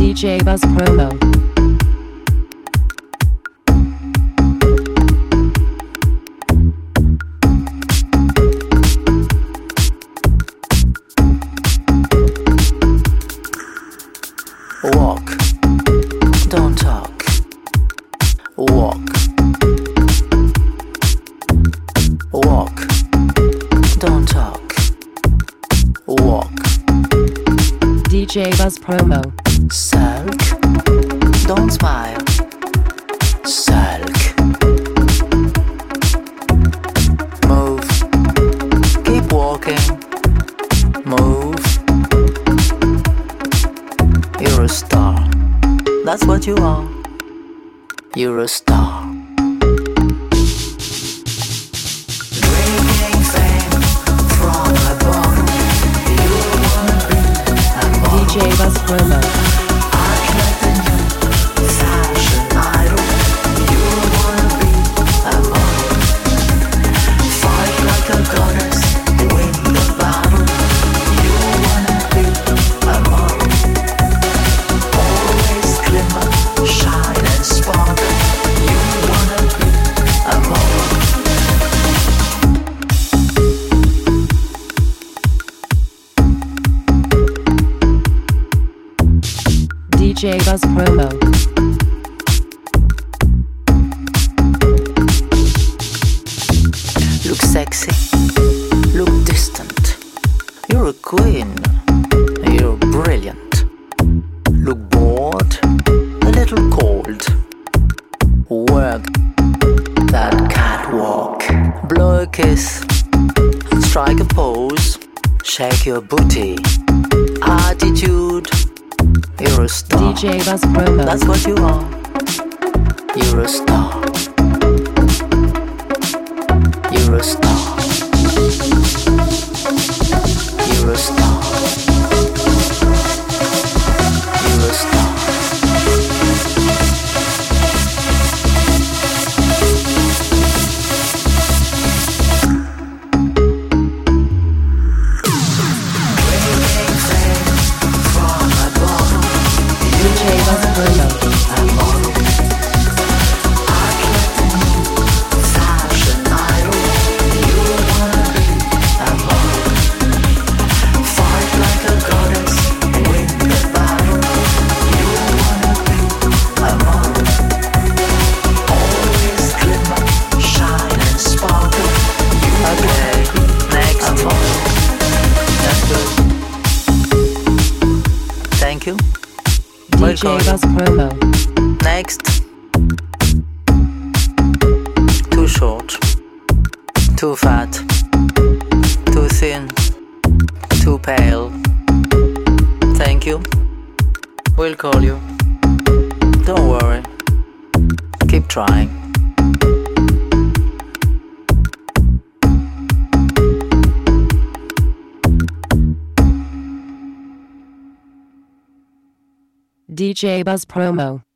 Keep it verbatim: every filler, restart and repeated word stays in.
D J Buzz Promo. Walk, don't talk. Walk, walk, don't talk. Walk. D J Buzz Promo. Sulk, don't smile. Sulk. Move, keep walking. Move. You're a star. That's what you are. You're a star. Drinking fame from a bottle. You wanna be a model. D J Buzz Promo. I'd like the new fashion idol. You wanna be a model. Fight like a goddess, win the battle. You wanna be a model. Always glimmer, shine and sparkle. You wanna be a model. D J Buzz Promo. Look sexy, look distant. You're a queen, you're brilliant. Look bored, a little cold. Work that catwalk. Blow a kiss, strike a pose. Shake your booty. Attitude, you're a star. D J Buzz Promo. That's what you are. You're a star. You're a star. You're a star. You're a star. Drinking fame from a bottle. D J Buzz Promo. A model. I'd like the new fashion idol. You wanna be a model. Fight like a goddess, win the battle. You wanna be a model. Always glimmer, shine and sparkle. You okay, next a model. That's good. Thank you. D J Buzz Promo. Next. Too short, too fat, too thin, too pale. Thank you. We'll call you. Don't worry. Keep trying. D J Buzz Promo.